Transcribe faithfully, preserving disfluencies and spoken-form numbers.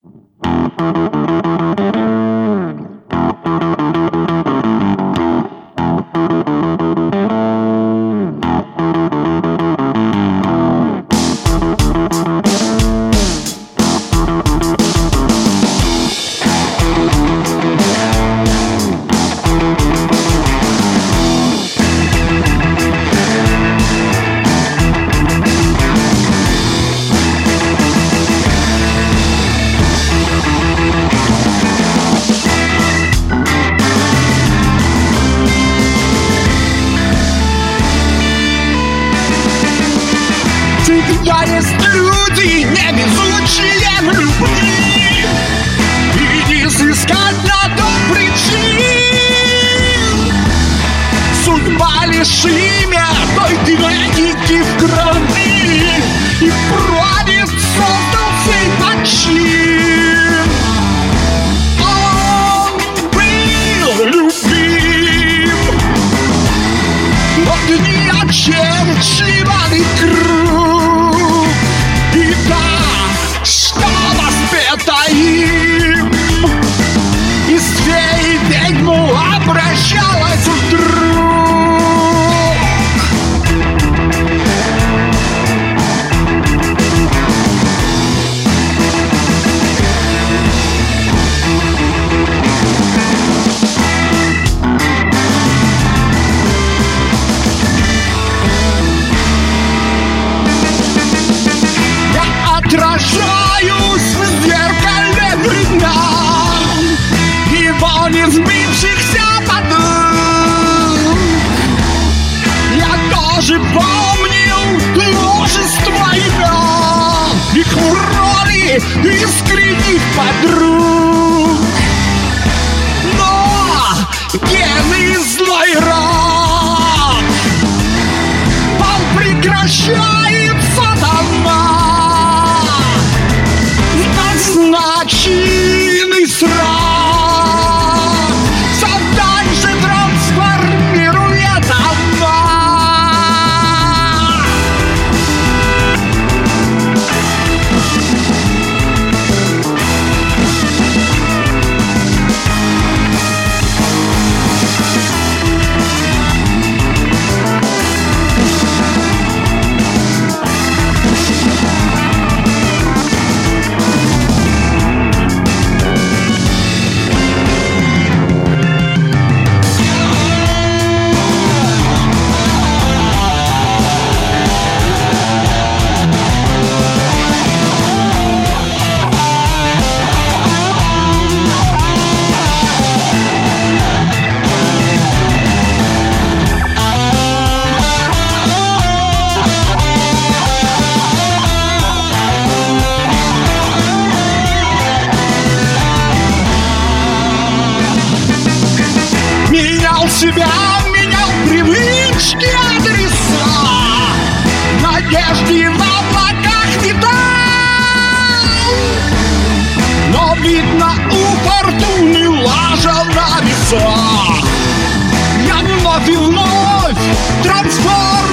Всегда есть люди, невезучие в любви, иди сыскать на то причин. Судьба лишь имя той трагики в крови, и прадед создал сей почин. Он был любим, но дни очерчивали круг, и та, что воспета им, из феи ведьму обращалась вдруг. Отражаюсь в зеркале времен, его не сбившихся подруг. Я тоже помнил множество имен, их роли искренних подруг. Но гены злой рок, он прекращается давно. Назначенный срок все дальше трансформирует она. Себя менял привычки, адреса, надежды в облаках витал. Но, видно, у фортуны лажа на весах. Я вновь и вновь трансформируюсь.